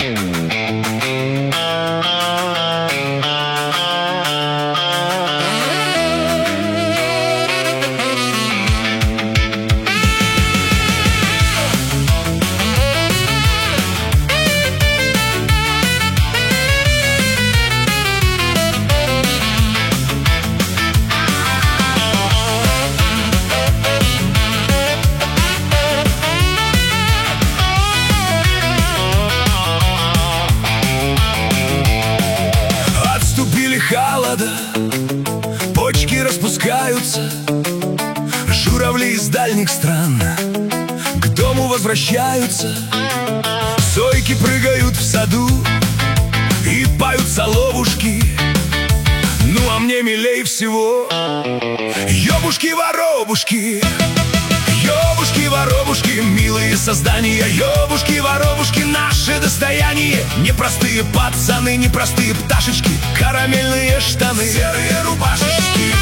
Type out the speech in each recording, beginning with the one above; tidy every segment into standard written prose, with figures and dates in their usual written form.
Холода, почки распускаются, журавли из дальних стран к дому возвращаются. Сойки прыгают в саду и поют соловушки. Ну а мне милей всего ёбушки-воробушки. Ёбушки-воробушки, милые создания, ёбушки-воробушки, наше достояние. Непростые пацаны, непростые пташечки, карамельные штаны, серые рубашечки.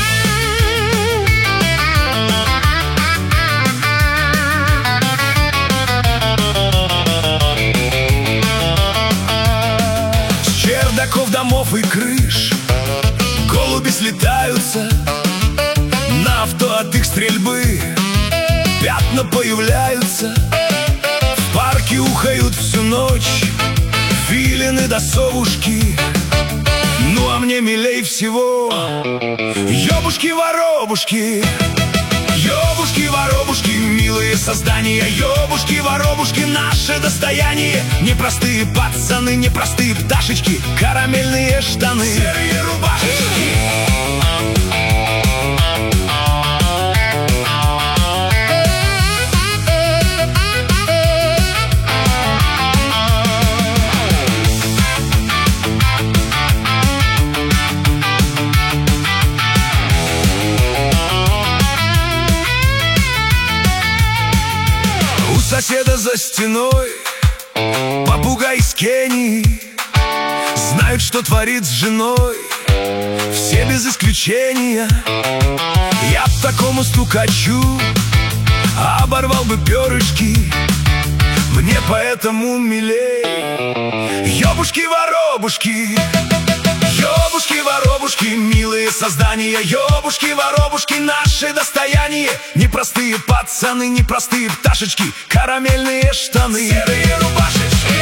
С чердаков домов и крыш голуби слетаются, на авто от их стрельбы пятна появляются. В парке ухают всю ночь филины да совушки. Ну а мне милей всего ёбушки-воробушки. Ёбушки-воробушки, милые создания, ёбушки-воробушки, наше достояние. Непростые пацаны, непростые пташечки, карамельные штаны, серые рубашечки. Соседа за стеной попугай из Кении знают, что творит с женой, все без исключения. Я б такому стукачу оборвал бы перышки, мне поэтому милей ёбушки-воробушки. Ёбушки-воробушки, милые создания, ёбушки-воробушки, наше достояние. Непростые пацаны, непростые пташечки, карамельные штаны, серые рубашечки.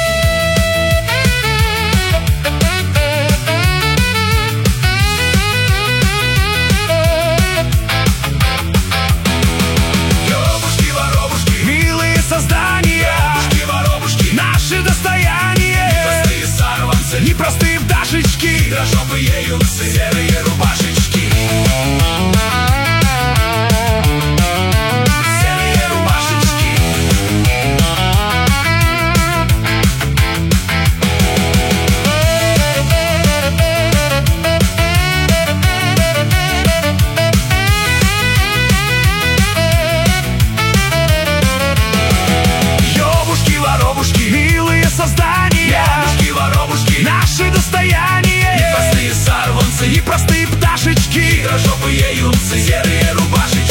Ёбушки-воробушки, милые создания, ёбушки-воробушки, наше достояние. Непростые сорванцы, непростые пташечки, дрожопые юнцы, серые рубашечки. Серые рубашечки. Ёбушки-воробушки, милые создания, ёбушки-воробушки, наше достояние. Непростые сорванцы, непростые пташечки, дрожопые юнцы, серые рубашечки.